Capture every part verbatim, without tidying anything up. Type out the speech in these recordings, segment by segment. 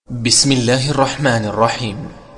بسم الله الرحمن الرحيم.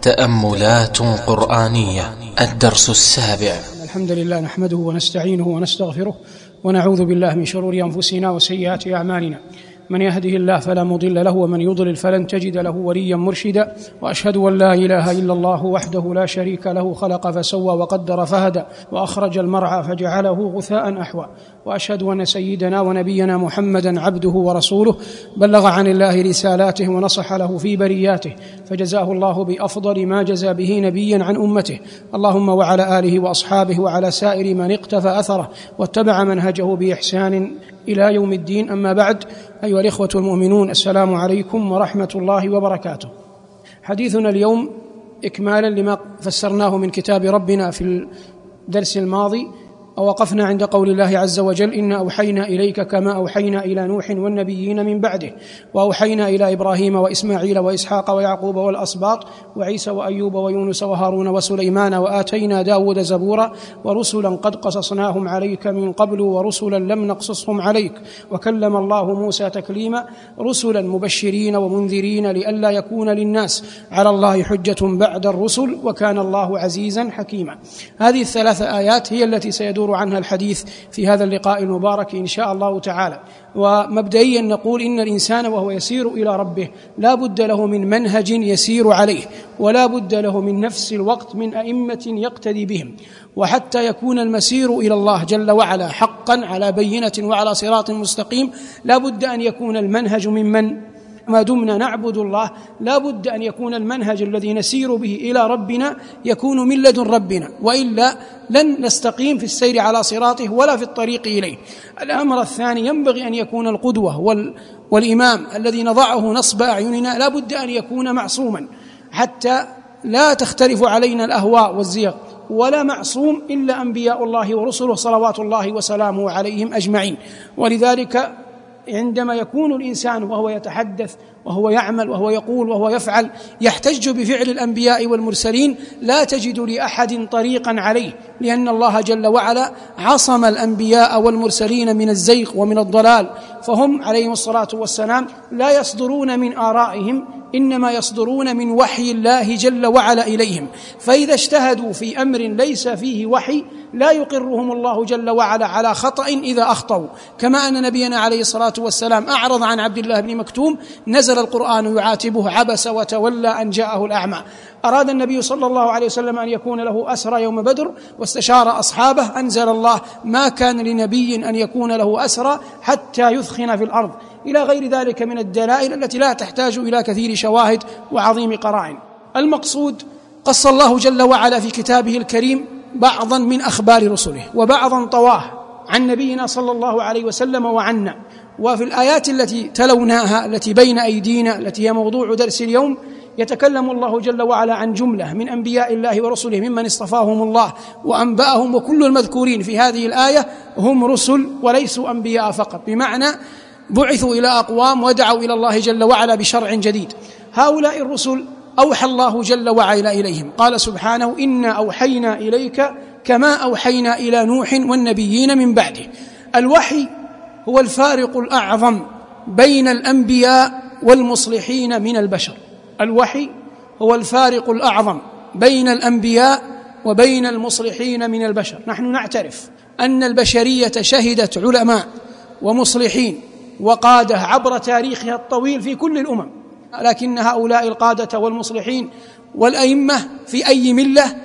تأملات قرآنية، الدرس السابع. الحمد لله نحمده ونستعينه ونستغفره ونعوذ بالله من شرور أنفسنا وسيئات أعمالنا، من يهده الله فلا مضل له ومن يضلل فلن تجد له وليا مرشدا، وأشهد أن لا إله إلا الله وحده لا شريك له، خلق فسوى وقدر فهدى وأخرج المرعى فجعله غثاء أحوى، وأشهد أن سيدنا ونبينا محمدا عبده ورسوله، بلغ عن الله رسالاته ونصح له في برياته، فجزاه الله بأفضل ما جزى به نبيا عن أمته. اللهم وعلى آله وأصحابه وعلى سائر من اقتفى أثره واتبع منهجه بإحسان إلى يوم الدين. أما بعد، أيها الإخوة المؤمنون، السلام عليكم ورحمة الله وبركاته. حديثنا اليوم إكمالا لما فسرناه من كتاب ربنا في الدرس الماضي، ووقفنا عند قول الله عز وجل: إنا أوحينا إليك كما أوحينا إلى نوح والنبيين من بعده، وأوحينا إلى إبراهيم وإسماعيل وإسحاق ويعقوب والأسباط وعيسى وأيوب ويونس وهارون وسليمان، وآتينا داود زبورا، ورسلا قد قصصناهم عليك من قبل ورسلا لم نقصصهم عليك، وكلم الله موسى تكليما، رسلا مبشرين ومنذرين لئلا يكون للناس على الله حجة بعد الرسل، وكان الله عزيزا حكيما. هذه الثلاث آيات هي التي سيدور عنها الحديث في هذا اللقاء المبارك إن شاء الله تعالى. ومبدئيا نقول إن الإنسان وهو يسير إلى ربه لا بد له من منهج يسير عليه، ولا بد له من نفس الوقت من أئمة يقتدي بهم، وحتى يكون المسير إلى الله جل وعلا حقا على بينة وعلى صراط مستقيم لا بد أن يكون المنهج ممن ما دمنا نعبد الله، لا بد أن يكون المنهج الذي نسير به إلى ربنا يكون من لدن ربنا، وإلا لن نستقيم في السير على صراطه ولا في الطريق إليه. الأمر الثاني، ينبغي أن يكون القدوة وال والإمام الذي نضعه نصب أعيننا لا بد أن يكون معصوما، حتى لا تختلف علينا الأهواء والزيغ، ولا معصوم إلا أنبياء الله ورسله صلوات الله وسلامه عليهم أجمعين. ولذلك عندما يكون الإنسان وهو يتحدث وهو يعمل وهو يقول وهو يفعل يحتج بفعل الأنبياء والمرسلين، لا تجد لأحد طريقا عليه، لأن الله جل وعلا عصم الأنبياء والمرسلين من الزيغ ومن الضلال، فهم عليهم الصلاة والسلام لا يصدرون من آرائهم، إنما يصدرون من وحي الله جل وعلا إليهم، فإذا اجتهدوا في أمر ليس فيه وحي لا يقرهم الله جل وعلا على خطأ إذا أخطأوا، كما أن نبينا عليه الصلاة والسلام أعرض عن عبد الله بن مكتوم، نزل القرآن يعاتبه: عبس وتولى أن جاءه الأعمى. أراد النبي صلى الله عليه وسلم أن يكون له أسرى يوم بدر واستشار أصحابه، أنزل الله: ما كان لنبي أن يكون له أسرى حتى يثخن في الأرض، إلى غير ذلك من الدلائل التي لا تحتاج إلى كثير شواهد وعظيم قرائن. المقصود، قص الله جل وعلا في كتابه الكريم بعضا من أخبار رسله وبعضا طواه عن نبينا صلى الله عليه وسلم وعنا. وفي الآيات التي تلوناها التي بين أيدينا التي هي موضوع درس اليوم يتكلم الله جل وعلا عن جملة من أنبياء الله ورسله ممن اصطفاهم الله وأنبأهم، وكل المذكورين في هذه الآية هم رسل وليسوا أنبياء فقط، بمعنى بعثوا إلى أقوام ودعوا إلى الله جل وعلا بشرع جديد. هؤلاء الرسل أوحى الله جل وعلا إليهم، قال سبحانه: إنا أوحينا إليك كما أوحينا إلى نوح والنبيين من بعده. الوحي هو الفارق الأعظم بين الأنبياء والمصلحين من البشر. الوحي هو الفارق الأعظم بين الأنبياء وبين المصلحين من البشر. نحن نعترف أن البشرية شهدت علماء ومصلحين وقادة عبر تاريخها الطويل في كل الأمم، لكن هؤلاء القادة والمصلحين والأئمة في أي ملة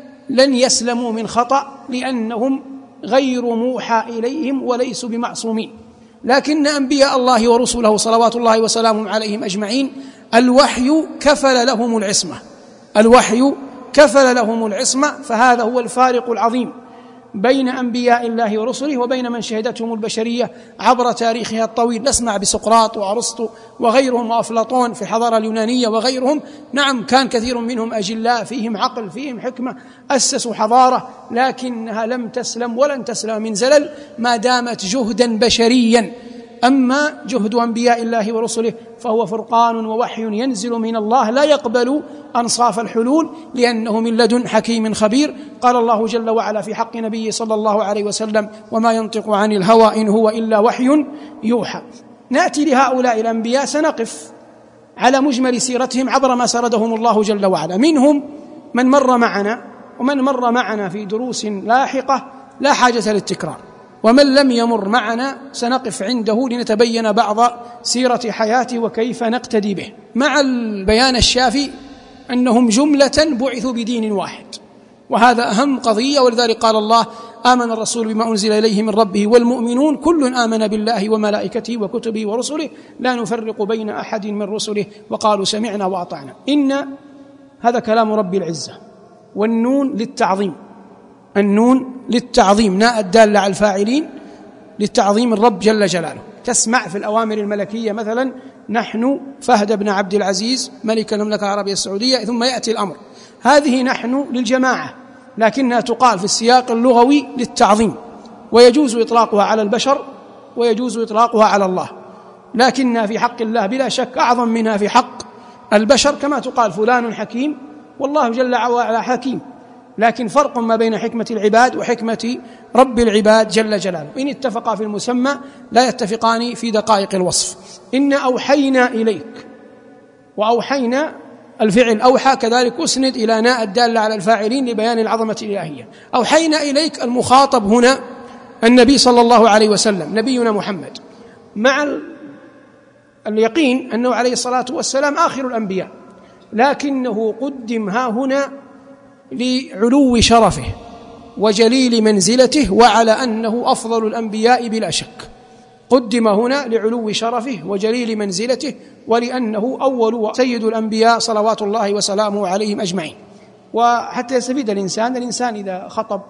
لن يسلموا من خطأ، لأنهم غير موحى إليهم وليسوا بمعصومين. لكن أنبياء الله ورسله صلوات الله وسلامه عليهم أجمعين الوحي كفل لهم العصمة، الوحي كفل لهم العصمة، فهذا هو الفارق العظيم بين أنبياء الله ورسله وبين من شهدتهم البشرية عبر تاريخها الطويل. نسمع بسقراط وأرسطو وغيرهم وأفلاطون في الحضارة اليونانية وغيرهم، نعم كان كثير منهم أجلاء، فيهم عقل، فيهم حكمة، أسسوا حضارة، لكنها لم تسلم ولن تسلم من زلل ما دامت جهدا بشريا. أما جهد أنبياء الله ورسله فهو فرقان ووحي ينزل من الله لا يقبل أنصاف الحلول، لأنه من لدن حكيم خبير. قال الله جل وعلا في حق نبيه صلى الله عليه وسلم: وما ينطق عن الهوى إن هو إلا وحي يوحى. نأتي لهؤلاء الأنبياء، سنقف على مجمل سيرتهم عبر ما سردهم الله جل وعلا. منهم من مر معنا ومن مر معنا في دروس لاحقة لا حاجة للتكرار، ومن لم يمر معنا سنقف عنده لنتبين بعض سيرة حياته وكيف نقتدي به، مع البيان الشافي أنهم جملة بعثوا بدين واحد، وهذا أهم قضية. ولذلك قال الله: آمن الرسول بما أنزل إليه من ربه والمؤمنون كل آمن بالله وملائكته وكتبه ورسله لا نفرق بين أحد من رسله وقالوا سمعنا وأطعنا. إن هذا كلام رب العزة، والنون للتعظيم، النون للتعظيم، ناء الدالة على الفاعلين للتعظيم الرب جل جلاله. تسمع في الأوامر الملكية مثلا: نحن فهد بن عبد العزيز ملك المملكة العربية السعودية، ثم يأتي الأمر. هذه نحن للجماعة، لكنها تقال في السياق اللغوي للتعظيم، ويجوز إطلاقها على البشر ويجوز إطلاقها على الله، لكنها في حق الله بلا شك أعظم منها في حق البشر، كما تقال فلان حكيم والله جل وعلا حكيم، لكن فرق ما بين حكمة العباد وحكمة رب العباد جل جلاله. إن اتفقا في المسمى لا يتفقان في دقائق الوصف. إن أوحينا إليك، وأوحينا الفعل أوحى كذلك أسند إلى ناء الدالة على الفاعلين لبيان العظمة الإلهية. أوحينا إليك، المخاطب هنا النبي صلى الله عليه وسلم، نبينا محمد، مع اليقين أنه عليه الصلاة والسلام آخر الأنبياء، لكنه قدم ها هنا لعلو شرفه وجليل منزلته، وعلى أنه أفضل الأنبياء بلا شك. قدم هنا لعلو شرفه وجليل منزلته، ولأنه أول سيد الأنبياء صلوات الله وسلامه عليهم أجمعين. وحتى يستفيد الإنسان الإنسان إذا خطب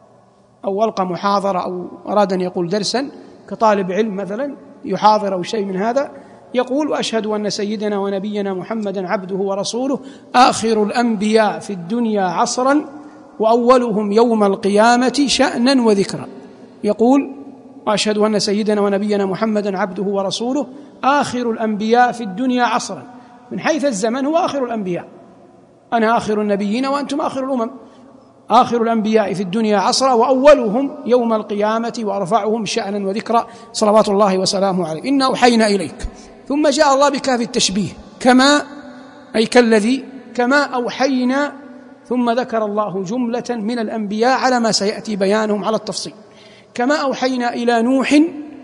أو ألقى محاضرة أو أراد أن يقول درسا كطالب علم مثلا يحاضر أو شيء من هذا، يقول: وأشهد أن سيدنا ونبينا محمدا عبده ورسوله آخر الأنبياء في الدنيا عصرا وأولهم يوم القيامة شأنا وذكرا. يقول: وأشهد أن سيدنا ونبينا محمدا عبده ورسوله آخر الأنبياء في الدنيا عصرا، من حيث الزمن هو آخر الأنبياء، أنا آخر النبيين وأنتم آخر الأمم، آخر الأنبياء في الدنيا عصرا وأولهم يوم القيامة وأرفعهم شأنا وذكرا صلوات الله وسلامه عليه. إنا أوحينا إليك. ثم جاء الله بكاف التشبيه، كما أي كالذي، كما أوحينا، ثم ذكر الله جملة من الأنبياء على ما سيأتي بيانهم على التفصيل. كما أوحينا إلى نوح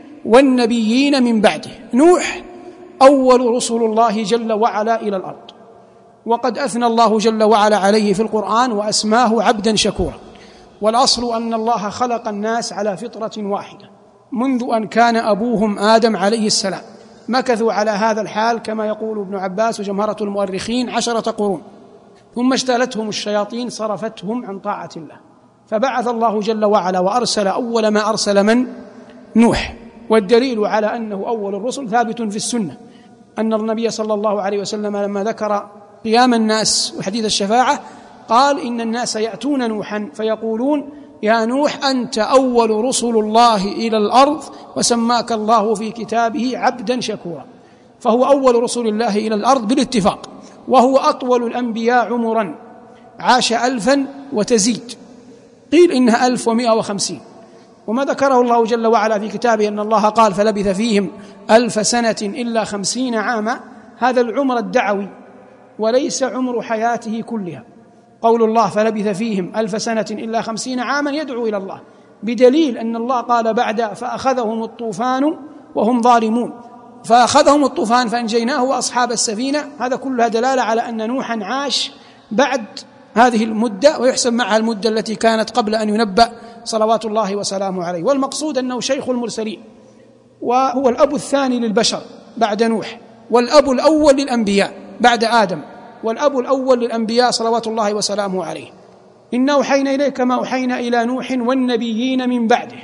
والنبيين من بعده. نوح أول رسل الله جل وعلا إلى الأرض، وقد أثنى الله جل وعلا عليه في القرآن وأسماه عبدا شكورا. والأصل أن الله خلق الناس على فطرة واحدة منذ أن كان أبوهم آدم عليه السلام، مكثوا على هذا الحال كما يقول ابن عباس وجمهرة المؤرخين عشرة قرون، ثم اشتالتهم الشياطين صرفتهم عن طاعة الله، فبعث الله جل وعلا وأرسل أول ما أرسل من؟ نوح. والدليل على أنه أول الرسل ثابت في السنة، أن النبي صلى الله عليه وسلم لما ذكر قيام الناس وحديث الشفاعة قال: إن الناس يأتون نوحا فيقولون: يا نوح أنت أول رسل الله إلى الأرض، وسماك الله في كتابه عبدا شكورا. فهو أول رسل الله إلى الأرض بالاتفاق، وهو أطول الأنبياء عمرا، عاش ألفا وتزيد، قيل إنها ألف ومائة وخمسين. وما ذكره الله جل وعلا في كتابه أن الله قال: فلبث فيهم ألف سنة إلا خمسين عاما، هذا العمر الدعوي وليس عمر حياته كلها. قول الله فلبث فيهم ألف سنة إلا خمسين عاما يدعو إلى الله، بدليل أن الله قال بعد: فأخذهم الطوفان وهم ظالمون، فأخذهم الطوفان فأنجيناه وأصحاب السفينة. هذا كلها دلالة على أن نوحا عاش بعد هذه المدة، ويحسب معها المدة التي كانت قبل أن ينبأ صلوات الله وسلامه عليه. والمقصود أنه شيخ المرسلين، وهو الأب الثاني للبشر بعد نوح، والأب الأول للأنبياء بعد آدم، والأب الأول للأنبياء صلوات الله وسلامه عليه. إنا أوحينا إليك كما أوحينا إلى نوح والنبيين من بعده،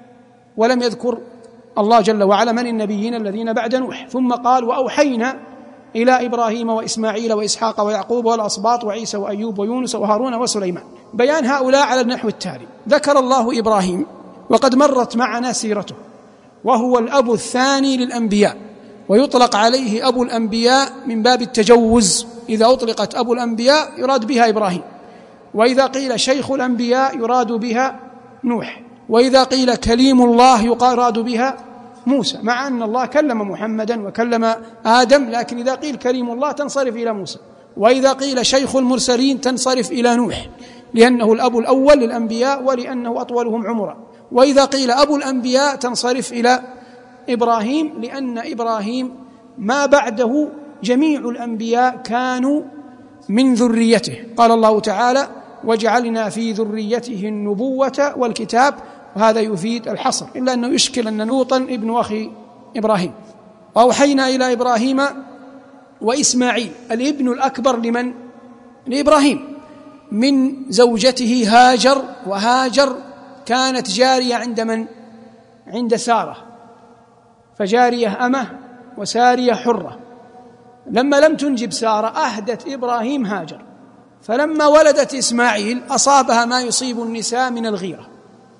ولم يذكر الله جل وعلا من النبيين الذين بعد نوح. ثم قال: وأوحينا إلى إبراهيم وإسماعيل وإسحاق ويعقوب والأسباط وعيسى وأيوب ويونس وهارون وسليمان. بيان هؤلاء على النحو التالي: ذكر الله إبراهيم وقد مرت معنا سيرته، وهو الأب الثاني للأنبياء، ويطلق عليه أبو الأنبياء من باب التجوز، إذا أطلقت أبو الأنبياء يراد بها إبراهيم، وإذا قيل شيخ الأنبياء يراد بها نوح، وإذا قيل كليم الله يراد بها موسى، مع أن الله كلم محمدا وكلم آدم، لكن إذا قيل كريم الله تنصرف إلى موسى، وإذا قيل شيخ المرسلين تنصرف إلى نوح، لأنه الأب الأول للأنبياء ولأنه أطولهم عمرا. وإذا قيل أبو الأنبياء تنصرف إلى إبراهيم، لأن إبراهيم ما بعده جميع الأنبياء كانوا من ذريته. قال الله تعالى: وجعلنا في ذريته النبوة والكتاب، وهذا يفيد الحصر، إلا أنه يشكل أن لوطا ابن أخي إبراهيم. وأوحينا إلى إبراهيم وإسماعيل، الابن الأكبر لمن؟ لإبراهيم، من زوجته هاجر، وهاجر كانت جارية عند من؟ عند سارة، فجارية أمه وسارية حرة. لما لم تنجب سارة أهدت إبراهيم هاجر، فلما ولدت إسماعيل أصابها ما يصيب النساء من الغيرة،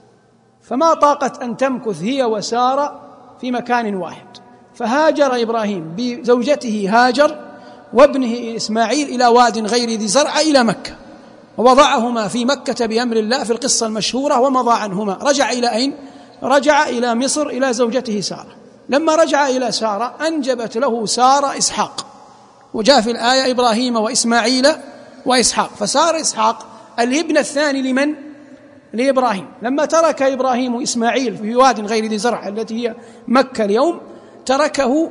فما طاقت أن تمكث هي وسارة في مكان واحد، فهاجر إبراهيم بزوجته هاجر وابنه إسماعيل إلى واد غير ذي زرع إلى مكة، ووضعهما في مكة بأمر الله في القصة المشهورة، ومضى عنهما. رجع إلى أين؟ رجع إلى مصر إلى زوجته سارة. لما رجع إلى سارة أنجبت له سارة إسحاق، وجاء في الآية إبراهيم وإسماعيل وإسحاق، فصار إسحاق الابن الثاني لمن؟ لإبراهيم. لما ترك إبراهيم إسماعيل في واد غير ذي زرع التي هي مكة اليوم، تركه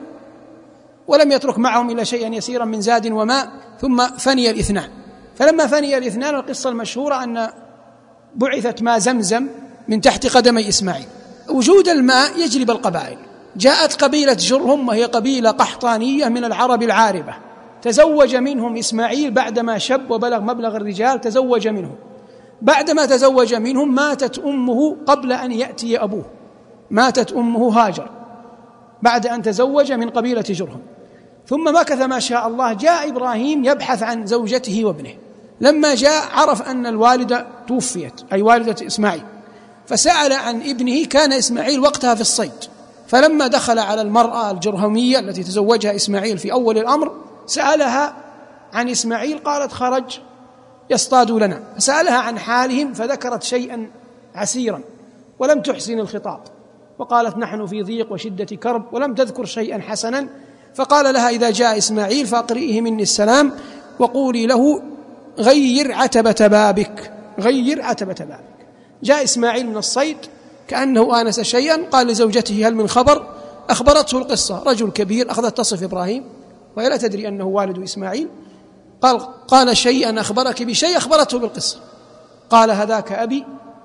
ولم يترك معهم إلا شيئا يسيرا من زاد وماء، ثم فني الاثنان. فلما فني الاثنان القصة المشهورة أن بعثت ماء زمزم من تحت قدمي إسماعيل. وجود الماء يجلب القبائل. جاءت قبيلة جرهم، وهي قبيلة قحطانية من العرب العاربة، تزوج منهم إسماعيل بعدما شب وبلغ مبلغ الرجال، تزوج منهم. بعدما تزوج منهم ماتت أمه قبل أن يأتي أبوه، ماتت أمه هاجر بعد أن تزوج من قبيلة جرهم. ثم مكث ما شاء الله، جاء إبراهيم يبحث عن زوجته وابنه. لما جاء عرف أن الوالدة توفيت، أي والدة إسماعيل، فسأل عن ابنه. كان إسماعيل وقتها في الصيد، فلما دخل على المرأة الجرهمية التي تزوجها إسماعيل في أول الأمر سألها عن إسماعيل، قالت خرج يصطاد لنا. فسألها عن حالهم فذكرت شيئا عسيرا ولم تحسن الخطاب، وقالت نحن في ضيق وشدة كرب، ولم تذكر شيئا حسنا. فقال لها إذا جاء إسماعيل فأقرئه مني السلام وقولي له غير عتبة بابك، غير عتبة بابك. جاء إسماعيل من الصيد كأنه آنس شيئا، قال لزوجته هل من خبر؟ أخبرته القصة. رجل كبير أخذت تصف إبراهيم وهي لا تدري أنه والد إسماعيل. قال قال شيئا أخبرك بشيء، أخبرته بالقصة. قال هذاك أبي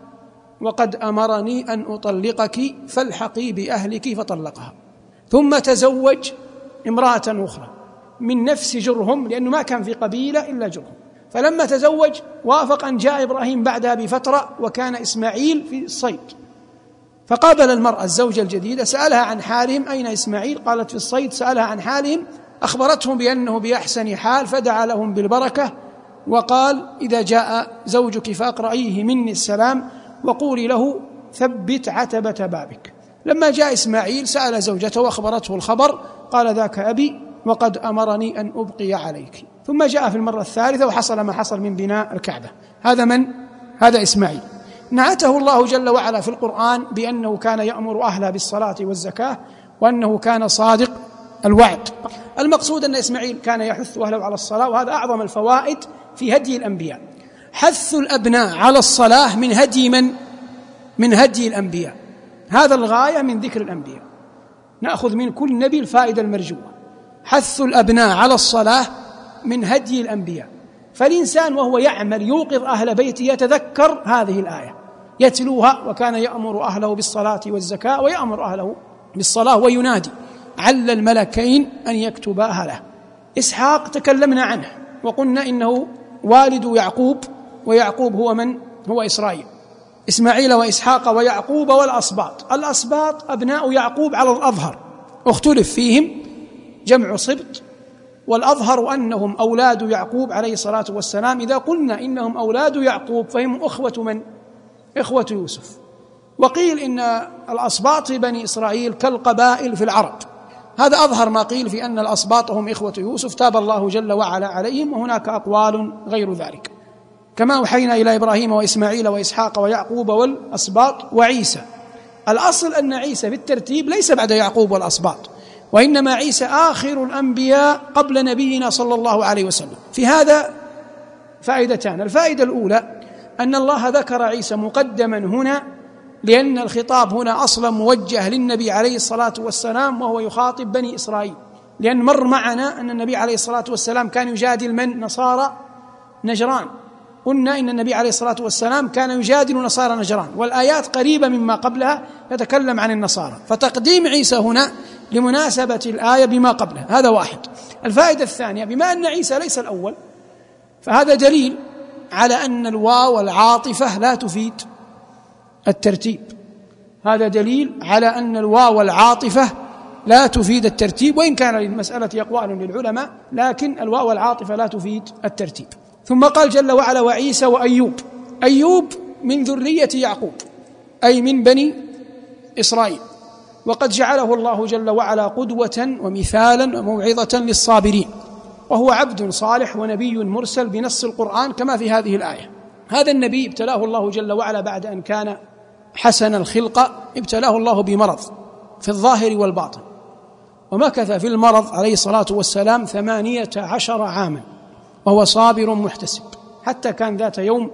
وقد أمرني أن أطلقك فالحقي بأهلك، فطلقها. ثم تزوج امرأة أخرى من نفس جرهم، لأنه ما كان في قبيلة إلا جرهم. فلما تزوج وافق أن جاء إبراهيم بعدها بفترة، وكان إسماعيل في الصيد، فقابل المرأة الزوجة الجديدة، سألها عن حالهم أين إسماعيل؟ قالت في الصيد. سألها عن حالهم، أخبرتهم بأنه بأحسن حال، فدعا لهم بالبركة وقال إذا جاء زوجك فأقرئيه مني السلام وقولي له ثبت عتبة بابك. لما جاء إسماعيل سأل زوجته وأخبرته الخبر، قال ذاك أبي وقد أمرني أن أبقي عليك. ثم جاء في المرة الثالثة وحصل ما حصل من بناء الكعبة. هذا من؟ هذا إسماعيل. نعته الله جل وعلا في القرآن بأنه كان يأمر أهله بالصلاة والزكاة، وأنه كان صادق الوعد. المقصود أن إسماعيل كان يحث أهله على الصلاة، وهذا أعظم الفوائد في هدي الأنبياء. حث الأبناء على الصلاة من هدي من؟ من هدي الأنبياء. هذا الغاية من ذكر الأنبياء، نأخذ من كل نبي الفائدة المرجوة. حث الأبناء على الصلاة من هدي الأنبياء. فالإنسان وهو يعمل يوقظ أهل بيته يتذكر هذه الآية، يتلوها. وكان يأمر أهله بالصلاة والزكاة، ويأمر أهله بالصلاة وينادي عل الملكين أن يكتباها له. إسحاق تكلمنا عنه وقلنا إنه والد يعقوب، ويعقوب هو من؟ هو إسرائيل. إسماعيل وإسحاق ويعقوب والأسباط. الأسباط أبناء يعقوب على الأظهر، اختلف فيهم جمع سبط، والأظهر أنهم أولاد يعقوب عليه الصلاة والسلام. إذا قلنا إنهم أولاد يعقوب فهم أخوة من؟ إخوة يوسف. وقيل إن الأسباط في بني إسرائيل كالقبائل في العرب. هذا أظهر ما قيل في أن الأسباط هم إخوة يوسف، تاب الله جل وعلا عليهم، وهناك أقوال غير ذلك. كما أوحينا إلى إبراهيم وإسماعيل وإسحاق ويعقوب والأسباط وعيسى. الأصل أن عيسى بالترتيب ليس بعد يعقوب والأسباط، وإنما عيسى آخر الأنبياء قبل نبينا صلى الله عليه وسلم. في هذا فائدتان. الفائدة الأولى أن الله ذكر عيسى مقدما هنا لأن الخطاب هنا أصلا موجه للنبي عليه الصلاة والسلام وهو يخاطب بني إسرائيل، لأن مر معنا أن النبي عليه الصلاة والسلام كان يجادل من؟ نصارى نجران. قلنا إن النبي عليه الصلاة والسلام كان يجادل نصارى نجران، والآيات قريبة مما قبلها تتكلم عن النصارى، فتقديم عيسى هنا لمناسبة الآية بما قبلها. هذا واحد. الفائدة الثانية، بما أن عيسى ليس الأول فهذا دليل على أن الواو والعاطفة لا تفيد الترتيب. هذا دليل على أن الواو والعاطفة لا تفيد الترتيب، وإن كان للمسألة أقوال للعلماء، لكن الواو والعاطفة لا تفيد الترتيب. ثم قال جل وعلا وعيسى وأيوب. أيوب من ذرية يعقوب، أي من بني إسرائيل، وقد جعله الله جل وعلا قدوة ومثالا وموعظة للصابرين، وهو عبد صالح ونبي مرسل بنص القرآن كما في هذه الآية. هذا النبي ابتلاه الله جل وعلا بعد أن كان حسن الخلقة، ابتلاه الله بمرض في الظاهر والباطن، ومكث في المرض عليه الصلاة والسلام ثمانية عشر عاما وهو صابر محتسب، حتى كان ذات يوم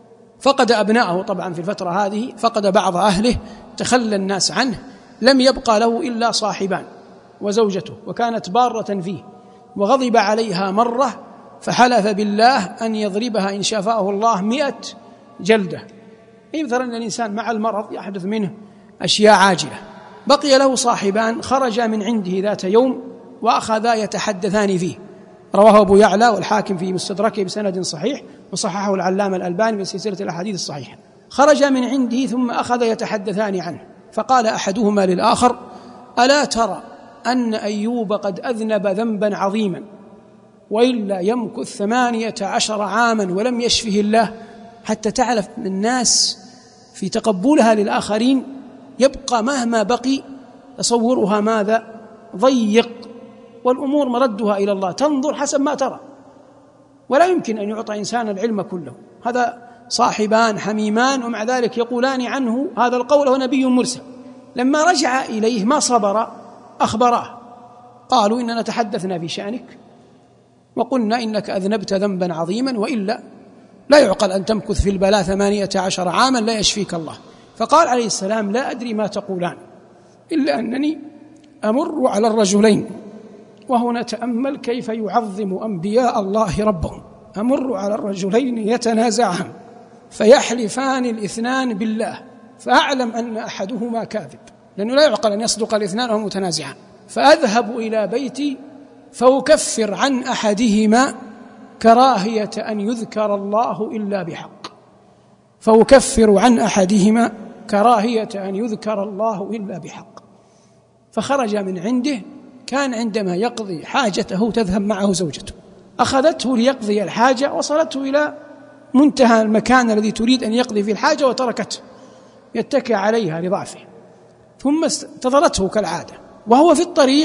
فقد أبناءه. طبعا في الفترة هذه فقد بعض أهله، تخلى الناس عنه، لم يبقى له إلا صاحبان وزوجته، وكانت بارة فيه، وغضب عليها مرة فحلف بالله أن يضربها إن شافاه الله مئة جلدة. مثلا أن الإنسان مع المرض يحدث منه أشياء عاجلة. بقي له صاحبان خرجا من عنده ذات يوم وأخذا يتحدثان فيه، رواه أبو يعلى والحاكم في مستدركه بسند صحيح، وصححه العلامة الألباني من سلسلة الأحاديث الصحيحة. خرجا من عنده ثم أخذ يتحدثان عنه، فقال أحدهما للآخر ألا ترى أن أيوب قد أذنب ذنبا عظيما وإلا يمكث ثمانية عشر عاما ولم يشفه الله؟ حتى تعرف أن الناس في تقبلها للآخرين يبقى مهما بقي تصورها ماذا؟ ضيق، والأمور مردها إلى الله، تنظر حسب ما ترى، ولا يمكن أن يعطى إنسان العلم كله. هذا صاحبان حميمان ومع ذلك يقولان عنه هذا القول هو نبي مرسل. لما رجع إليه ما صبر أخبراه، قالوا إننا تحدثنا في شأنك وقلنا إنك أذنبت ذنبا عظيما وإلا لا يعقل أن تمكث في البلاء ثمانية عشر عاما لا يشفيك الله. فقال عليه السلام لا أدري ما تقولان إلا أنني أمر على الرجلين، وهنا تأمل كيف يعظم أنبياء الله ربهم، أمر على الرجلين يتنازعان فيحلفان الاثنان بالله فأعلم أن أحدهما كاذب، لأنه لا يعقل أن يصدق الاثنان وهم متنازعان، فأذهب إلى بيتي فأكفر عن أحدهما كراهية أن يذكر الله إلا بحق، فأكفر عن أحدهما كراهية أن يذكر الله إلا بحق. فخرج من عنده، كان عندما يقضي حاجته تذهب معه زوجته، أخذته ليقضي الحاجة، وصلته إلى منتهى المكان الذي تريد أن يقضي في الحاجة وتركته يتكئ عليها لضعفه، ثم انتظرته كالعادة، وهو في الطريق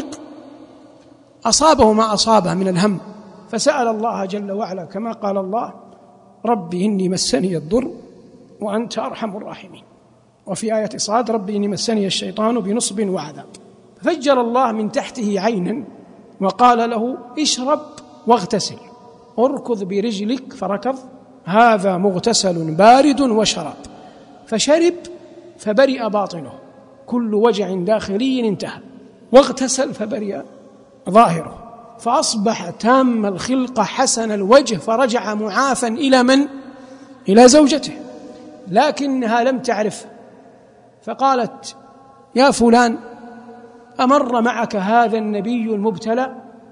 أصابه ما أصابه من الهم، فسأل الله جل وعلا كما قال الله ربي إني مسني الضر وأنت أرحم الراحمين، وفي آية صاد ربي إني مسني الشيطان بنصب وعذاب. ففجر الله من تحته عينا وقال له اشرب واغتسل، اركض برجلك، فركض، هذا مغتسل بارد وشراب، فشرب فبرئ باطنه، كل وجع داخلي انتهى، واغتسل فبرئ ظاهره، فأصبح تام الخلقة حسن الوجه، فرجع معافا إلى من؟ إلى زوجته، لكنها لم تعرف، فقالت يا فلان أمر معك هذا النبي المبتلى؟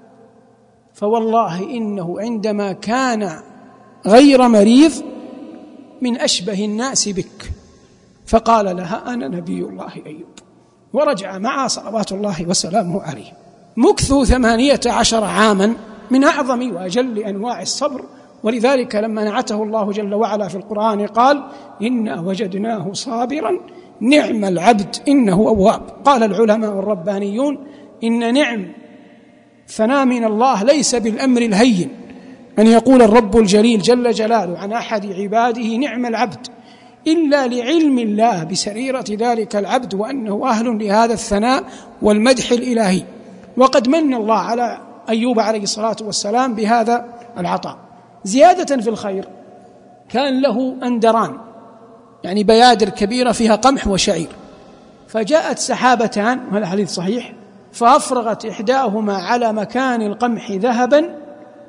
فوالله إنه عندما كان غير مريض من أشبه الناس بك. فقال لها أنا نبي الله أيوب، ورجع معه صلوات الله وسلامه عليه. مكث ثمانية عشر عاما من أعظم وأجل أنواع الصبر، ولذلك لما نعته الله جل وعلا في القرآن قال إنا وجدناه صابرا نعم العبد إنه أواب. قال العلماء الربانيون إن نعم ثناء من الله ليس بالأمر الهين، أن يقول الرب الجليل جل جلاله عن أحد عباده نعم العبد، إلا لعلم الله بسريرة ذلك العبد وأنه أهل لهذا الثناء والمدح الإلهي. وقد من الله على أيوب عليه الصلاة والسلام بهذا العطاء. زيادة في الخير، كان له أندران، يعني بيادر كبيرة فيها قمح وشعير، فجاءت سحابتان، وهذا حديث صحيح، فأفرغت إحداهما على مكان القمح ذهبا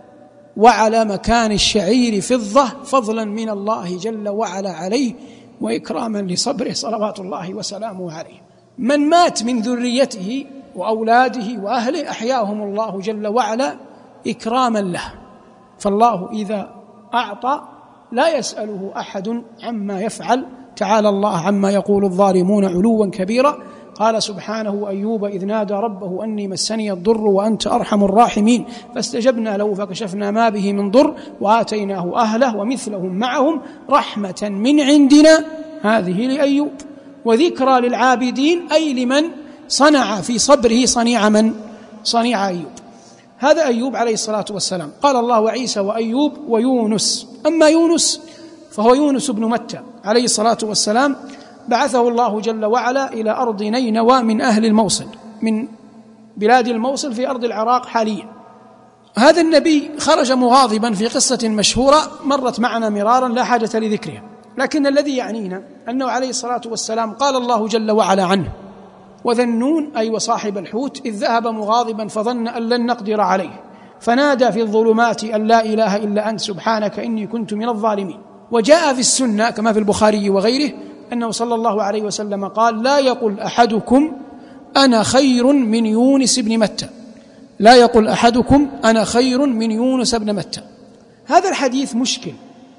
وعلى مكان الشعير فضة، فضلا من الله جل وعلا عليه وإكراما لصبره صلوات الله وسلامه عليه. من مات من ذريته وأولاده وأهله أحياهم الله جل وعلا إكراما له. فالله إذا أعطى لا يسأله أحد عما يفعل، تعالى الله عما يقول الظالمون علوا كبيرا. قال سبحانه: أيوب إذ نادى ربه أني مسني الضر وأنت أرحم الراحمين فاستجبنا له فكشفنا ما به من ضر وآتيناه أهله ومثلهم معهم رحمة من عندنا، هذه لأيوب، وذكرى للعابدين، أي لمن صنع في صبره صنيع من صنيع أيوب. هذا أيوب عليه الصلاة والسلام. قال الله: وعيسى وأيوب ويونس. أما يونس فهو يونس بن متى عليه الصلاة والسلام، بعثه الله جل وعلا إلى أرض نينوى من أهل الموصل، من بلاد الموصل في أرض العراق حاليا. هذا النبي خرج مغاضبا في قصة مشهورة مرت معنا مرارا لا حاجة لذكرها، لكن الذي يعنينا أنه عليه الصلاة والسلام قال الله جل وعلا عنه: وذا النون، أي وصاحب الحوت، إذ ذهب مغاضبا فظن أن لن نقدر عليه فنادى في الظلمات أن لا إله إلا أنت سبحانك إني كنت من الظالمين. وجاء في السنة كما في البخاري وغيره أنه صلى الله عليه وسلم قال: لا يقل أحدكم أنا خير من يونس بن متى، لا يقل أحدكم أنا خير من يونس بن متى. هذا الحديث مشكل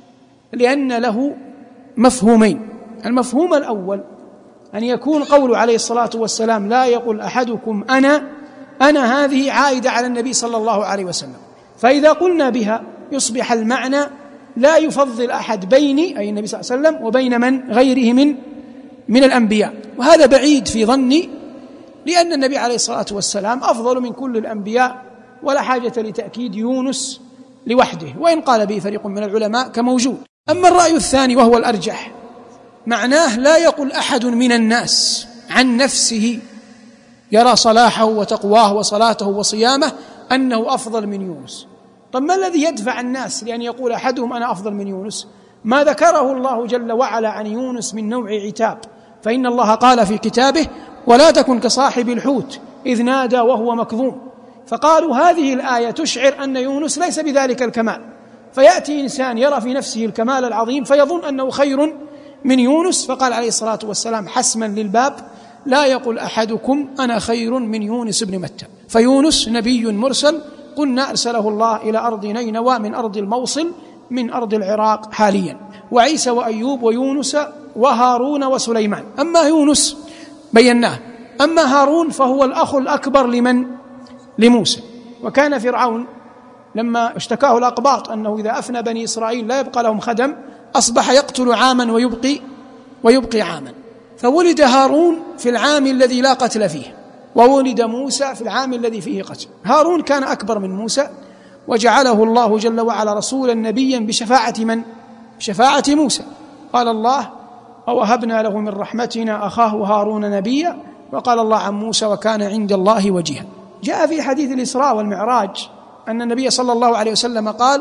لأن له مفهومين. المفهوم الأول أن يكون قول عليه الصلاة والسلام لا يقل أحدكم أنا أنا هذه عائدة على النبي صلى الله عليه وسلم، فإذا قلنا بها يصبح المعنى لا يفضل أحد بيني، أي النبي صلى الله عليه وسلم، وبين من غيره من من الأنبياء، وهذا بعيد في ظني، لأن النبي عليه الصلاة والسلام أفضل من كل الأنبياء، ولا حاجة لتأكيد يونس لوحده، وإن قال به فريق من العلماء كموجود. أما الرأي الثاني وهو الأرجح، معناه لا يقل أحد من الناس عن نفسه يرى صلاحه وتقواه وصلاته وصيامه أنه أفضل من يونس. طب ما الذي يدفع الناس لأن يقول أحدهم أنا أفضل من يونس؟ ما ذكره الله جل وعلا عن يونس من نوع عتاب، فإن الله قال في كتابه: ولا تكن كصاحب الحوت إذ نادى وهو مكظوم. فقالوا هذه الآية تشعر أن يونس ليس بذلك الكمال، فيأتي إنسان يرى في نفسه الكمال العظيم فيظن أنه خير من يونس، فقال عليه الصلاة والسلام حسما للباب: لا يقل أحدكم أنا خير من يونس بن متى. فيونس نبي مرسل، قلنا أرسله الله إلى أرض نينوى من أرض الموصل من أرض العراق حاليا. وعيسى وأيوب ويونس وهارون وسليمان. أما يونس بيناه، أما هارون فهو الأخ الأكبر لمن؟ لموسى. وكان فرعون لما اشتكاه الأقباط أنه إذا أفنى بني إسرائيل لا يبقى لهم خدم، أصبح يقتل عاما ويبقي ويبقي عاما، فولد هارون في العام الذي لا قتل فيه، وولد موسى في العام الذي فيه قتل. هارون كان أكبر من موسى، وجعله الله جل وعلا رسولا نبيا بشفاعة من؟ بشفاعة موسى. قال الله: ووهبنا له من رحمتنا أخاه هارون نبيا. وقال الله عن موسى: وكان عند الله وجيها. جاء في حديث الإسراء والمعراج أن النبي صلى الله عليه وسلم قال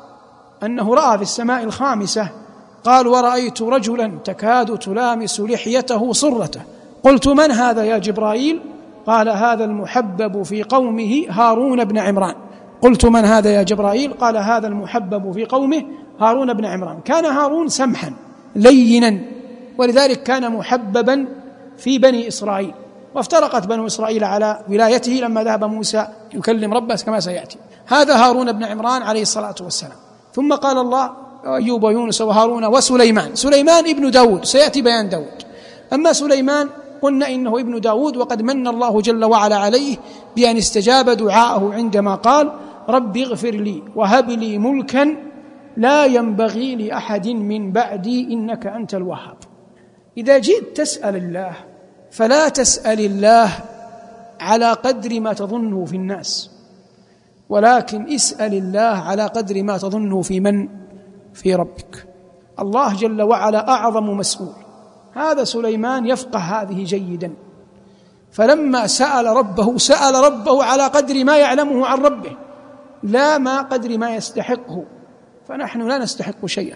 أنه رأى في السماء الخامسة، قال: ورأيت رجلا تكاد تلامس لحيته صرته، قلت: من هذا يا جبرائيل؟ قال: هذا المحبب في قومه هارون بن عمران. قلت: من هذا يا جبرائيل؟ قال: هذا المحبب في قومه هارون بن عمران. كان هارون سمحا لينا، ولذلك كان محببا في بني إسرائيل، وافترقت بنو إسرائيل على ولايته لما ذهب موسى يكلم ربه كما سيأتي. هذا هارون بن عمران عليه الصلاة والسلام. ثم قال الله: أيوب ويونس وهارون وسليمان. سليمان ابن داود، سيأتي بيان داود. أما سليمان قلنا إنه ابن داود، وقد من الله جل وعلا عليه بأن استجاب دعاءه عندما قال: رب اغفر لي وهب لي ملكا لا ينبغي لأحد من بعدي إنك أنت الوهاب. إذا جئت تسأل الله فلا تسأل الله على قدر ما تظنه في الناس، ولكن اسأل الله على قدر ما تظنه في من؟ في ربك. الله جل وعلا أعظم مسؤول. هذا سليمان يفقه هذه جيدا، فلما سأل ربه سأل ربه على قدر ما يعلمه عن ربه، لا ما قدر ما يستحقه، فنحن لا نستحق شيئا،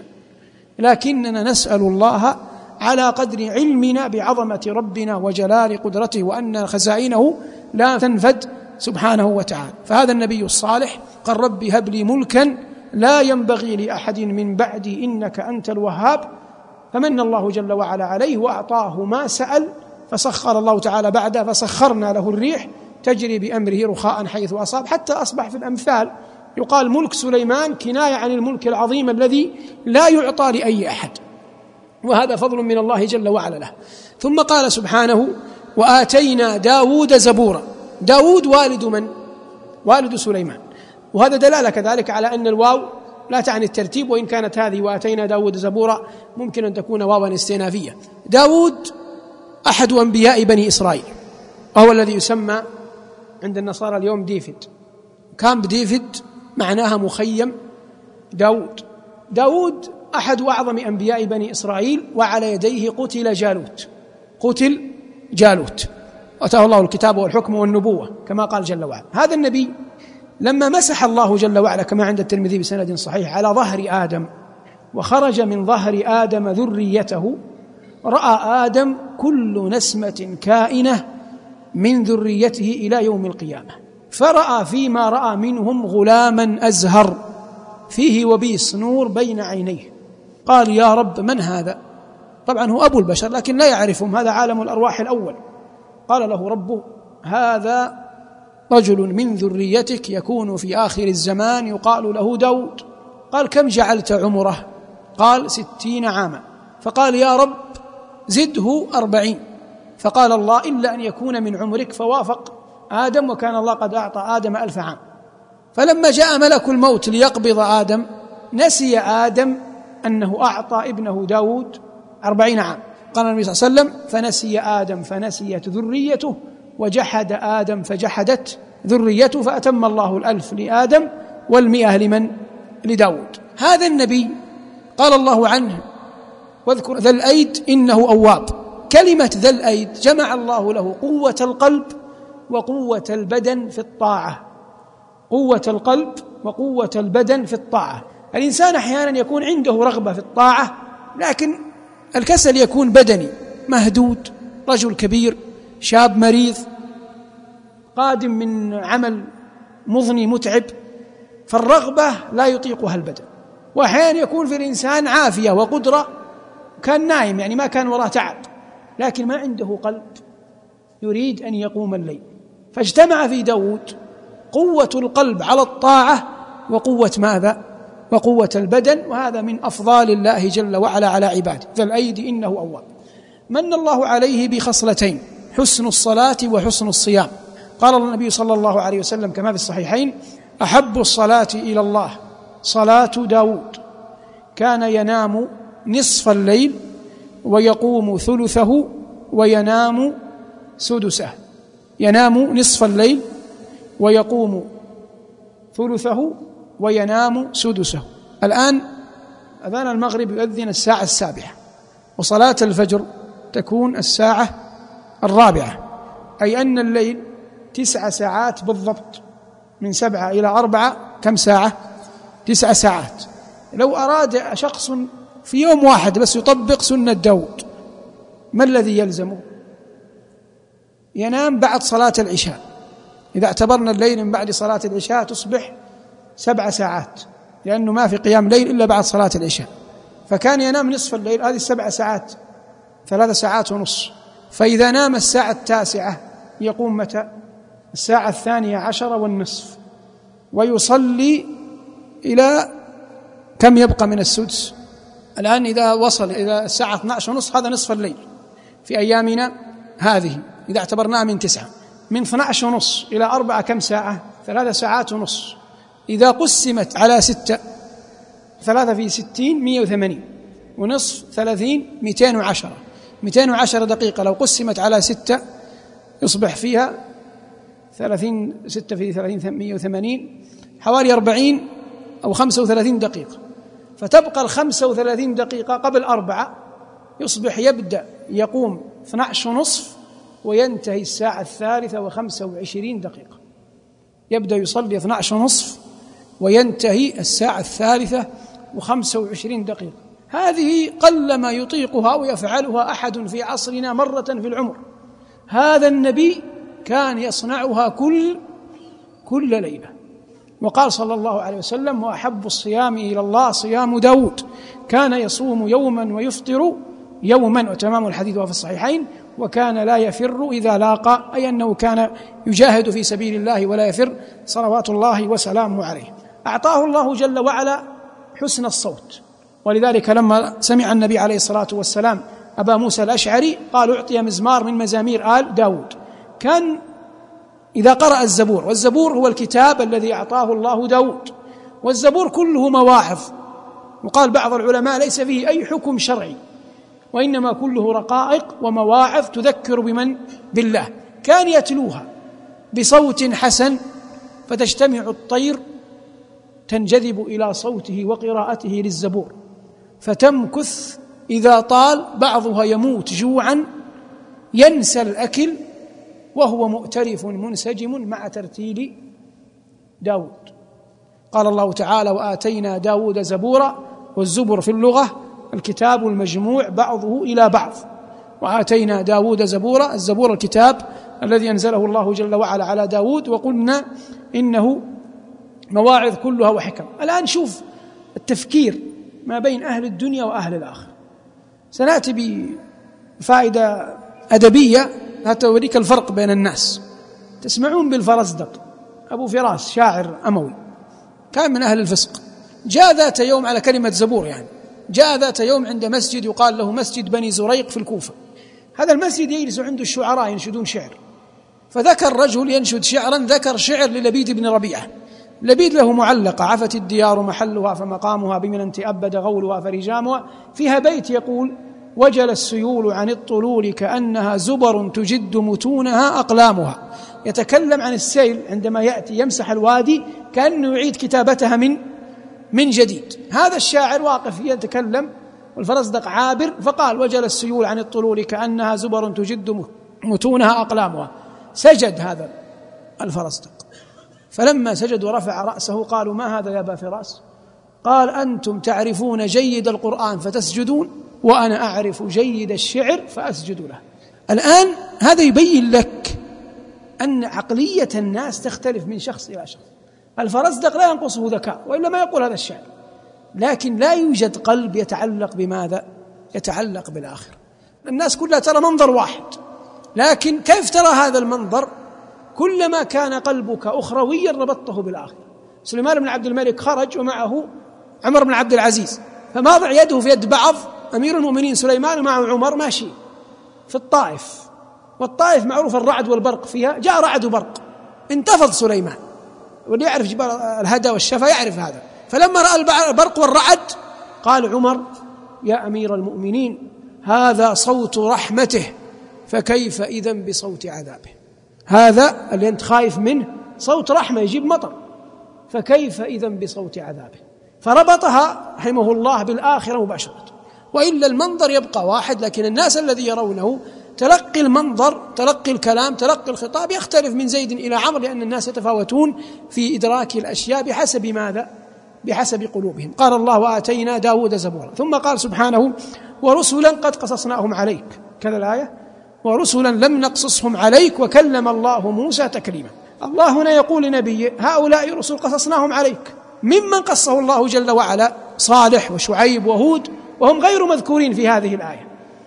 لكننا نسأل الله على قدر علمنا بعظمة ربنا وجلال قدرته، وأن خزائنه لا تنفد سبحانه وتعالى. فهذا النبي الصالح قال ربي هب لي ملكا لا ينبغي لأحد من بعدي إنك أنت الوهاب، فمن الله جل وعلا عليه وأعطاه ما سأل، فسخر الله تعالى بعده فسخرنا له الريح تجري بأمره رخاء حيث أصاب، حتى أصبح في الأمثال يقال ملك سليمان كناية عن الملك العظيم الذي لا يعطى لأي أحد، وهذا فضل من الله جل وعلا له. ثم قال سبحانه وآتينا داود زبورا. داود والد من؟ والد سليمان، وهذا دلالة كذلك على أن الواو لا تعني الترتيب، وإن كانت هذه وآتينا داود زبورا ممكن أن تكون واوا استئنافية. داود أحد أنبياء بني إسرائيل، وهو الذي يسمى عند النصارى اليوم ديفيد. كامب ديفيد معناها مخيم داود. داود أحد أعظم أنبياء بني إسرائيل، وعلى يديه قتل جالوت قتل جالوت وأتاه الله الكتاب والحكم والنبوة كما قال جل وعلا. هذا النبي لما مسح الله جل وعلا كما عند الترمذي بسند صحيح على ظهر آدم، وخرج من ظهر آدم ذريته، رأى آدم كل نسمة كائنة من ذريته إلى يوم القيامة، فرأى فيما رأى منهم غلاما أزهر فيه وبيص نور بين عينيه، قال يا رب من هذا؟ طبعا هو أبو البشر لكن لا يعرفهم، هذا عالم الأرواح الأول. قال له ربه هذا رجل من ذريتك يكون في آخر الزمان يقال له داود. قال كم جعلت عمره؟ قال ستين عاما. فقال يا رب زده أربعين. فقال الله إلا أن يكون من عمرك، فوافق آدم، وكان الله قد أعطى آدم ألف عام. فلما جاء ملك الموت ليقبض آدم نسي آدم أنه أعطى ابنه داود أربعين عام. قال النبي صلى الله عليه وسلم فنسي آدم فنسيت ذريته، وجحد آدم فجحدت ذريته، فأتم الله الألف لآدم والمئة لمن؟ لداود. هذا النبي قال الله عنه واذكر ذا الأيد إنه أواب. كلمة ذا الأيد جمع الله له قوة القلب وقوة البدن في الطاعة، قوة القلب وقوة البدن في الطاعة. الإنسان أحيانا يكون عنده رغبة في الطاعة لكن الكسل يكون بدني، مهدود، رجل كبير، شاب مريض، قادم من عمل مضني متعب، فالرغبة لا يطيقها البدن. وأحيانا يكون في الإنسان عافية وقدرة، كان نايم يعني ما كان وراه تعب، لكن ما عنده قلب يريد أن يقوم الليل. فاجتمع في داود قوة القلب على الطاعة وقوة ماذا؟ وقوة البدن، وهذا من أفضال الله جل وعلا على عباده. ذا الأيد إنه أواب. من الله عليه بخصلتين: حسن الصلاة وحسن الصيام. قال النبي صلى الله عليه وسلم كما في الصحيحين: أحب الصلاة إلى الله صلاة داود، كان ينام نصف الليل ويقوم ثلثه وينام سدسه. ينام نصف الليل ويقوم ثلثه وينام سدسه. الآن أذان المغرب يؤذن الساعة السابعة، وصلاة الفجر تكون الساعة الرابعة، أي أن الليل تسع ساعات بالضبط، من سبعة إلى أربعة كم ساعة؟ تسع ساعات. لو أراد شخص في يوم واحد بس يطبق سنة داود، ما الذي يلزمه؟ ينام بعد صلاة العشاء. إذا اعتبرنا الليل من بعد صلاة العشاء تصبح سبع ساعات، لأنه ما في قيام ليل إلا بعد صلاة العشاء. فكان ينام نصف الليل، هذه السبع ساعات ثلاث ساعات ونص. فإذا نام الساعة التاسعة يقوم متى؟ الساعة الثانية عشرة والنصف، ويصلي إلى كم يبقى من السدس؟ الآن إذا وصل إلى الساعة اثنتي عشرة ونصف هذا نصف الليل في أيامنا هذه، إذا اعتبرناها من تسعة. من اثنتي عشرة ونصف إلى أربعة كم ساعة؟ ثلاث ساعات ونصف. إذا قسمت على ستة، ثلاثة في ستين مئة وثمانين، ونصف ثلاثين مئتين وعشرة. مئتين وعشرة دقيقة لو قسمت على ستة يصبح فيها ثلاثين، ستة في ثلاثين مئة وثمانين، حوالي أربعين أو خمسة وثلاثين دقيقة. فتبقى الخمسة وثلاثين دقيقة قبل أربعة، يصبح يبدأ يقوم اثني عشر ونصف وينتهي الساعة الثالثة وخمسة وعشرين دقيقة. يبدأ يصلي اثني عشر ونصف وينتهي الساعة الثالثة وخمسة وعشرين دقيقة. هذه قلما يطيقها ويفعلها أحد في عصرنا مرة في العمر. هذا النبي كان يصنعها كل كل ليلة. وقال صلى الله عليه وسلم: وأحب الصيام إلى الله صيام داود، كان يصوم يوما ويفطر يوما، وتمام الحديث في الصحيحين. وكان لا يفر إذا لاقى، أي أنه كان يجاهد في سبيل الله ولا يفر صلوات الله وسلامه عليه. أعطاه الله جل وعلا حسن الصوت، ولذلك لما سمع النبي عليه الصلاة والسلام أبا موسى الأشعري قال: أعطي مزمار من مزامير آل داود. كان إذا قرأ الزبور، والزبور هو الكتاب الذي أعطاه الله داود، والزبور كله مواعظ، وقال بعض العلماء ليس فيه أي حكم شرعي، وإنما كله رقائق ومواعظ تذكر بمن؟ بالله. كان يتلوها بصوت حسن فتجتمع الطير تنجذب إلى صوته وقراءته للزبور، فتمكث إذا طال بعضها يموت جوعا ينسى الأكل وهو مؤترف منسجم مع ترتيل داود. قال الله تعالى: وآتينا داود زبورا، والزبر في اللغة الكتاب المجموع بعضه إلى بعض. وآتينا داود زبورا، الزبور الكتاب الذي أنزله الله جل وعلا على داود، وقلنا إنه مواعظ كلها وحكم. الآن شوف التفكير ما بين أهل الدنيا وأهل الآخرة. سنأتي بفائدة أدبية حتى أوريك الفرق بين الناس. تسمعون بالفرزدق، أبو فراس شاعر أموي كان من أهل الفسق، جاء ذات يوم على كلمة زبور يعني جاء ذات يوم عند مسجد يقال له مسجد بني زريق في الكوفة. هذا المسجد يجلس عنده الشعراء ينشدون شعر، فذكر رجل ينشد شعرا، ذكر شعر للبيد بن ربيعة. لبيد له معلقة: عفت الديار محلها فمقامها بمنى تأبد غولها فرجامها. فيها بيت يقول: وجل السيول عن الطلول كأنها زبر تجد متونها أقلامها. يتكلم عن السيل عندما يأتي يمسح الوادي كأنه يعيد كتابتها من من جديد. هذا الشاعر واقف يتكلم والفرزدق عابر، فقال: وجل السيول عن الطلول كأنها زبر تجد متونها أقلامها. سجد هذا الفرزدق، فلما سجد ورفع رأسه قالوا: ما هذا يا أبا فراس؟ قال: أنتم تعرفون جيد القرآن فتسجدون، وأنا أعرف جيد الشعر فأسجد له. الآن هذا يبين لك أن عقلية الناس تختلف من شخص إلى شخص. الفرزدق لا ينقصه ذكاء، وإلا ما يقول هذا الشعر، لكن لا يوجد قلب يتعلق بماذا؟ يتعلق بالآخر. الناس كلها ترى منظر واحد، لكن كيف ترى هذا المنظر؟ كلما كان قلبك أخرويا ربطته بالآخر. سليمان بن عبد الملك خرج ومعه عمر بن عبد العزيز، فما ضع يده في يد بعض. أمير المؤمنين سليمان ومعه عمر ماشي في الطائف، والطائف معروف الرعد والبرق فيها، جاء رعد وبرق انتفض سليمان، واللي يعرف جبال الهدى والشفا يعرف هذا. فلما رأى البرق والرعد قال عمر: يا أمير المؤمنين، هذا صوت رحمته، فكيف إذن بصوت عذابه؟ هذا اللي أنت خايف منه صوت رحمة يجيب مطر، فكيف إذن بصوت عذابه؟ فربطها رحمه الله بالآخرة مباشرة. وإلا المنظر يبقى واحد، لكن الناس الذي يرونه تلقي المنظر، تلقي الكلام، تلقي الخطاب يختلف من زيد إلى عمرو، لأن الناس يتفاوتون في إدراك الأشياء بحسب ماذا؟ بحسب قلوبهم. قال الله: وآتينا داود زبورا. ثم قال سبحانه: ورسلا قد قصصناهم عليك، كذا الآية، ورسلا لم نقصصهم عليك وكلم الله موسى تكليما. الله هنا يقول لنبيه: هؤلاء رسل قصصناهم عليك. ممن قصه الله جل وعلا؟ صالح وشعيب وهود، وهم غير مذكورين في هذه الآية.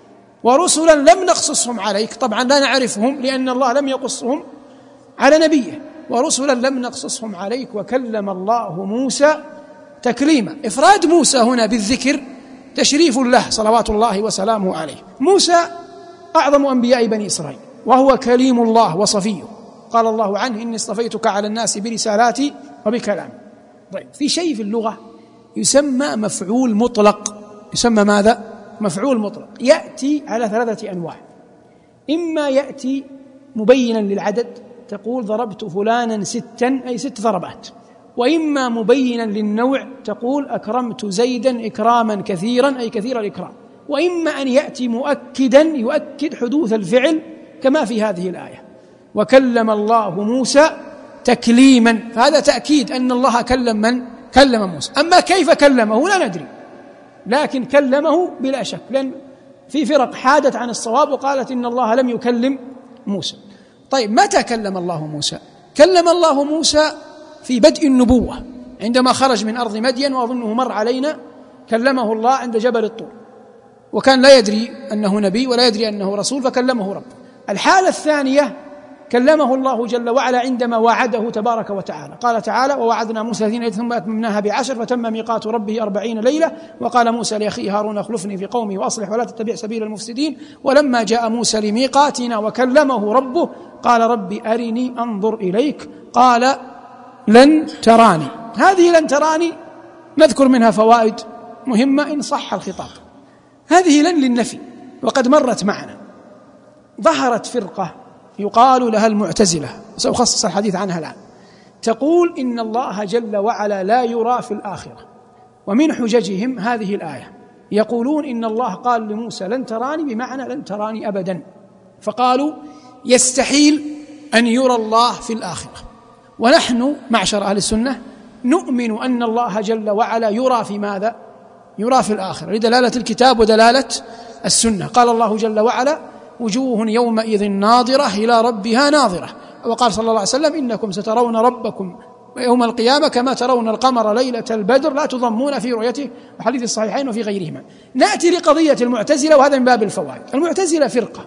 ورسلا لم نقصصهم عليك، طبعا لا نعرفهم لأن الله لم يقصهم على نبيه. ورسلا لم نقصصهم عليك وكلم الله موسى تكليما. إفراد موسى هنا بالذكر تشريف له صلوات الله وسلامه عليه. موسى أعظم أنبياء بني إسرائيل، وهو كليم الله وصفيه. قال الله عنه: إني اصطفيتك على الناس برسالاتي وبكلامي. طيب، في شيء في اللغة يسمى مفعول مطلق. يسمى ماذا؟ مفعول مطلق. يأتي على ثلاثة أنواع: إما يأتي مبينا للعدد، تقول ضربت فلانا ستا، أي ست ضربات، وإما مبينا للنوع تقول أكرمت زيدا إكراما كثيرا أي كثير الإكرام، وإما أن يأتي مؤكدا يؤكد حدوث الفعل كما في هذه الآية وكلم الله موسى تكليما، فهذا تأكيد أن الله كلم من؟ كلم موسى. أما كيف كلمه لا ندري، لكن كلمه بلا شك، لأن في فرق حادت عن الصواب وقالت إن الله لم يكلم موسى. طيب متى كلم الله موسى؟ كلم الله موسى في بدء النبوة عندما خرج من أرض مدين، وأظنه مر علينا، كلمه الله عند جبل الطور، وكان لا يدري أنه نبي ولا يدري أنه رسول فكلمه رب. الحالة الثانية كلمه الله جل وعلا عندما وعده تبارك وتعالى، قال تعالى ووعدنا موسى ثلاثين ليلة ثم أتممناها بعشر فتم ميقات ربه أربعين ليلة وقال موسى لأخيه هارون اخلفني في قومي وأصلح ولا تتبع سبيل المفسدين ولما جاء موسى لميقاتنا وكلمه ربه قال ربي أرني أنظر إليك قال لن تراني. هذه لن تراني نذكر منها فوائد مهمة إن صح الخطاب. هذه لن للنفي وقد مرت معنا. ظهرت فرقة يقال لها المعتزلة، سأخصص الحديث عنها الآن، تقول إن الله جل وعلا لا يرى في الآخرة، ومن حججهم هذه الآية، يقولون إن الله قال لموسى لن تراني بمعنى لن تراني أبدا، فقالوا يستحيل أن يرى الله في الآخرة. ونحن معشر أهل السنة نؤمن أن الله جل وعلا يرى في ماذا؟ يرى في الآخرة لدلالة الكتاب ودلالة السنة. قال الله جل وعلا وجوه يومئذ ناظرة إلى ربها ناظرة، وقال صلى الله عليه وسلم إنكم سترون ربكم يوم القيامة كما ترون القمر ليلة البدر لا تضمون في رؤيته، وحديث الصحيحين وفي غيرهما. نأتي لقضية المعتزلة، وهذا من باب الفوائد. المعتزلة فرقة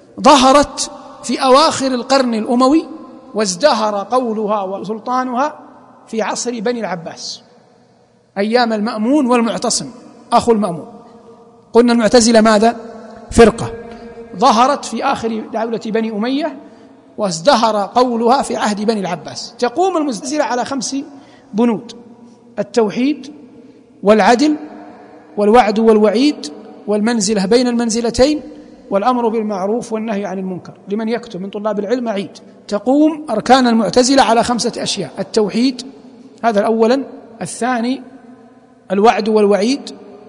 ظهرت في أواخر القرن الأموي وازدهر قولها وسلطانها في عصر بني العباس أيام المأمون والمعتصم أخو المأمون. قلنا المعتزلة ماذا؟ فرقة ظهرت في آخر دولة بني أمية وازدهر قولها في عهد بني العباس. تقوم المعتزلة على خمس بنود: التوحيد والعدل والوعد والوعيد والمنزلة بين المنزلتين والأمر بالمعروف والنهي عن المنكر. لمن يكتب من طلاب العلم أعيد. تقوم أركان المعتزلة على خمسة أشياء: التوحيد هذا الأولا، الثاني الوعد والوعيد،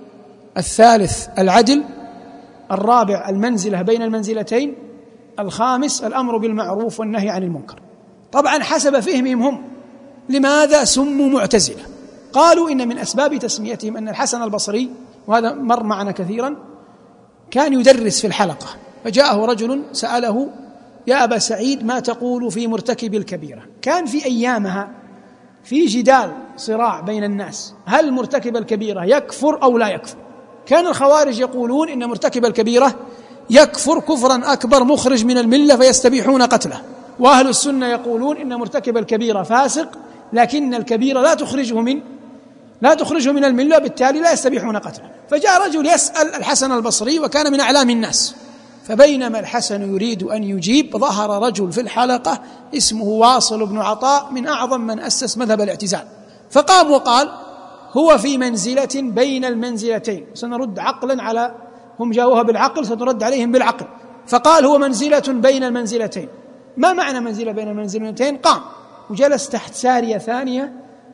الثالث العدل، الرابع المنزلة بين المنزلتين، الخامس الأمر بالمعروف والنهي عن المنكر. طبعا حسب فهمهم هم لماذا سموا معتزلة، قالوا إن من أسباب تسميتهم أن الحسن البصري، وهذا مر معنا كثيرا، كان يدرس في الحلقة فجاءه رجل سأله يا أبا سعيد ما تقول في مرتكب الكبيرة؟ كان في أيامها في جدال صراع بين الناس هل مرتكب الكبيرة يكفر أو لا يكفر. كان الخوارج يقولون إن مرتكب الكبيرة يكفر كفرا أكبر مخرج من الملة فيستبيحون قتله، وأهل السنة يقولون إن مرتكب الكبيرة فاسق لكن الكبيرة لا تخرجه من لا تخرجه من الملة بالتالي لا يستبيحون قتله. فجاء رجل يسأل الحسن البصري وكان من أعلام الناس، فبينما الحسن يريد أن يجيب ظهر رجل في الحلقة اسمه واصل بن عطاء من أعظم من أسس مذهب الاعتزال، فقام وقال هو في منزلة بين المنزلتين. سنرد عقلا على هم جاءوها بالعقل سنرد عليهم بالعقل. فقال هو منزلة بين المنزلتين. ما معنى منزلة بين المنزلتين؟ قام وجلس تحت سارية ثانية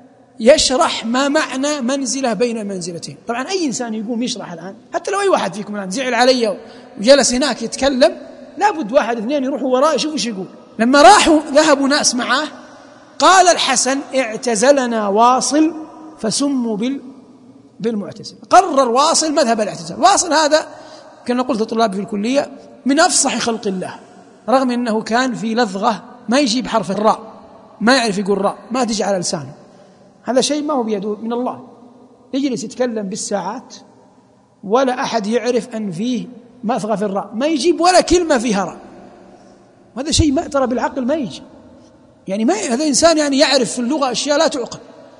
يشرح ما معنى منزلة بين المنزلتين. طبعا أي إنسان يقوم يشرح الآن، حتى لو أي واحد فيكم الآن زعل علي وجلس هناك يتكلم، لابد واحد اثنين يروحوا وراء يشوفوا ايش يقول. لما راحوا ذهبوا ناس معاه قال الحسن اعتزلنا واصل فسموا بال بالمعتزلة. قرر واصل مذهب الاعتزال. واصل هذا كما قلت لطلابي في الكلية من أفصح خلق الله، رغم أنه كان في لذغة ما يجيب حرف الراء، ما يعرف يقول راء، ما تجي على لسانه. هذا شيء ما هو بيده من الله، يجلس يتكلم بالساعات ولا أحد يعرف أن فيه مأثغة في الراء، ما يجيب ولا كلمة فيها راء. هذا شيء ما ترى بالعقل ما يجي، يعني ما هذا إنسان يعني يعرف في اللغة أشياء لا تعقل.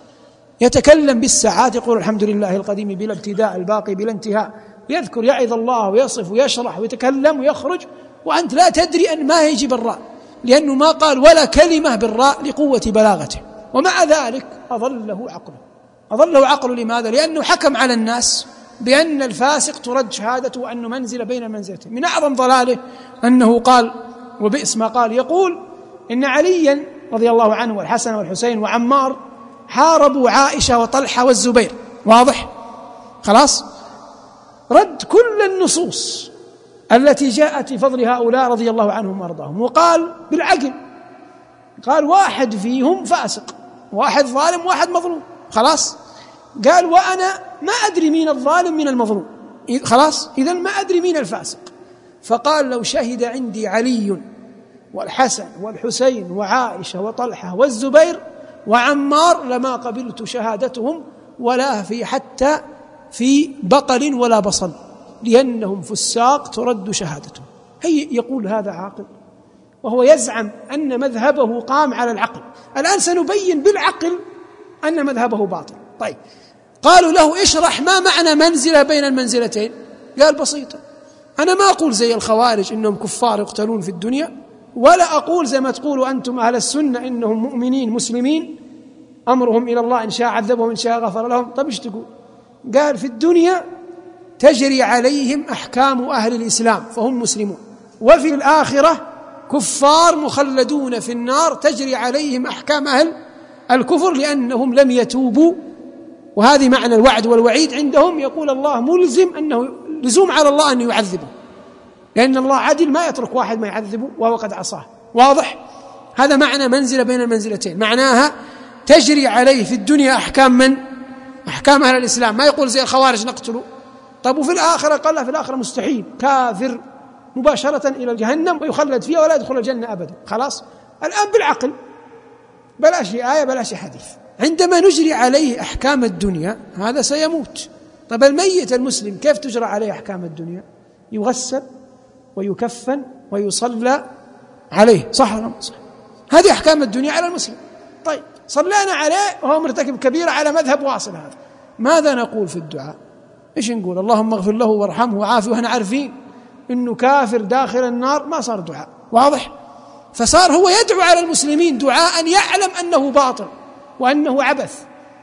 يتكلم بالساعات يقول الحمد لله القديم بلا ابتداء الباقي بلا انتهاء، يذكر يعظ الله ويصف ويشرح ويتكلم ويخرج وأنت لا تدري أن ما يجي بالراء، لأنه ما قال ولا كلمة بالراء لقوة بلاغته. ومع ذلك أضله عقله أضله عقله لماذا؟ لأنه حكم على الناس بأن الفاسق ترد شهادته وأنه منزل بين المنزلتين. من أعظم ضلاله أنه قال وبئس ما قال، يقول إن عليا رضي الله عنه والحسن والحسين وعمار حاربوا عائشة وطلحة والزبير، واضح؟ خلاص، رد كل النصوص التي جاءت في فضل هؤلاء رضي الله عنهم وارضاهم، وقال بالعقل، قال واحد فيهم فاسق، واحد ظالم، واحد مظلوم، خلاص. قال وأنا ما أدري مين الظالم من المظلوم، خلاص، إذن ما أدري مين الفاسق. فقال لو شهد عندي علي والحسن والحسين وعائشة وطلحة والزبير وعمار لما قبلت شهادتهم ولا في حتى في بقل ولا بصل، لأنهم فساق ترد شهادتهم. هي يقول هذا عاقل، وهو يزعم أن مذهبه قام على العقل. الآن سنبين بالعقل أن مذهبه باطل. طيب، قالوا له اشرح ما معنى منزلة بين المنزلتين. قال بسيطة، أنا ما أقول زي الخوارج إنهم كفار يقتلون في الدنيا، ولا أقول زي ما تقولوا أنتم أهل السنة إنهم مؤمنين مسلمين أمرهم إلى الله، إن شاء عذبهم إن شاء غفر لهم. طيب إيش تقول؟ قال في الدنيا تجري عليهم أحكام أهل الإسلام فهم مسلمون، وفي الآخرة كفار مخلدون في النار تجري عليهم أحكام أهل الكفر لأنهم لم يتوبوا. وهذه معنى الوعد والوعيد عندهم، يقول الله ملزم أنه لزوم على الله أن يعذبه، لأن الله عدل ما يترك واحد ما يعذبه وهو قد عصاه، واضح؟ هذا معنى منزلة بين المنزلتين، معناها تجري عليه في الدنيا أحكام من؟ أحكام أهل الإسلام، ما يقول زي الخوارج نقتله. طب وفي الآخرة؟ قال لا، في الآخرة مستحيل، كافر مباشرة إلى جهنم ويخلد فيها ولا يدخل الجنة أبدا. خلاص، الآن بالعقل، بلاش آية بلاش حديث، عندما نجري عليه أحكام الدنيا هذا سيموت. طب الميت المسلم كيف تجرى عليه أحكام الدنيا؟ يغسل ويكفن ويصلى عليه، صح ولا صح؟ هذه أحكام الدنيا على المسلم. طيب صلينا عليه وهو مرتكب كبيرة على مذهب واصل هذا، ماذا نقول في الدعاء؟ إيش نقول؟ اللهم اغفر له وارحمه وعافه، وإحنا عارفين إنه كافر داخل النار، ما صار دعاء، واضح؟ فصار هو يدعو على المسلمين دعاء يعلم أنه باطل وأنه عبث،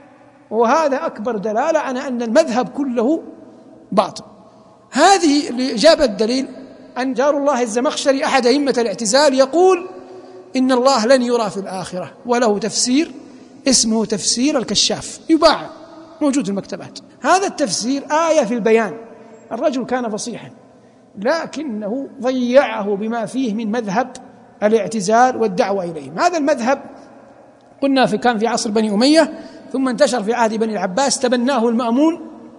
وهذا أكبر دلالة على أن المذهب كله باطل. هذه اللي جابت الدليل أن جار الله الزمخشري أحد أئمة الاعتزال يقول إن الله لن يرى في الآخرة، وله تفسير اسمه تفسير الكشاف، يباع موجود في المكتبات. هذا التفسير آية في البيان. الرجل كان فصيحا لكنه ضيعه بما فيه من مذهب الاعتزال والدعوة إليهم. هذا المذهب قلنا في كان في عصر بني أمية، ثم انتشر في عهد بني العباس، تبناه المأمون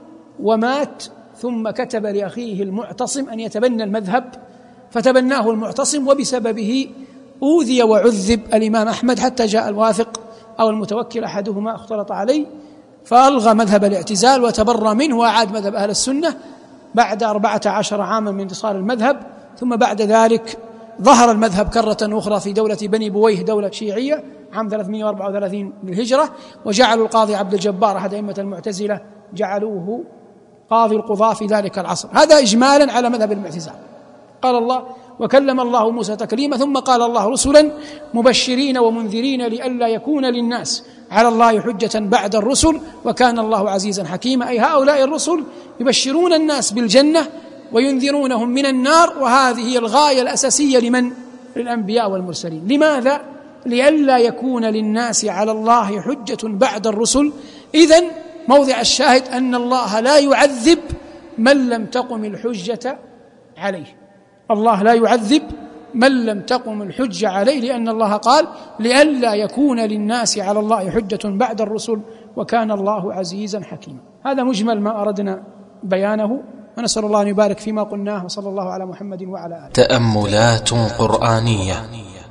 ومات، ثم كتب لأخيه المعتصم أن يتبنى المذهب، فتبناه المعتصم، وبسببه أوذي وعذب الإمام أحمد حتى جاء الواثق أو المتوكل أحدهما اختلط عليه، فألغى مذهب الاعتزال وتبرى منه وأعاد مذهب أهل السنة بعد أربعة عشر عاما من انتصار المذهب. ثم بعد ذلك ظهر المذهب كرة أخرى في دولة بني بويه، دولة شيعية، عام ثلاثمائة وأربعة وثلاثين للهجرة، وجعلوا القاضي عبد الجبار أحد أئمة المعتزلة جعلوه قاضي القضاة في ذلك العصر. هذا إجمالا على مذهب الاعتزال. قال الله وكلم الله موسى تكليما، ثم قال الله رسلا مبشرين ومنذرين لئلا يكون للناس على الله حجة بعد الرسل وكان الله عزيزا حكيما. أي هؤلاء الرسل يبشرون الناس بالجنة وينذرونهم من النار، وهذه هي الغاية الأساسية لمن؟ للأنبياء والمرسلين. لماذا؟ لئلا يكون للناس على الله حجة بعد الرسل. إذن موضع الشاهد أن الله لا يعذب من لم تقم الحجة عليه، الله لا يعذب من لم تقم الحجة عليه، لأن الله قال لئلا يكون للناس على الله حجة بعد الرسل وكان الله عزيزا حكيما. هذا مجمل ما أردنا بيانه، ونسأل الله أن يبارك فيما قلناه، وصلى الله على محمد وعلى آله. تأملات قرآنية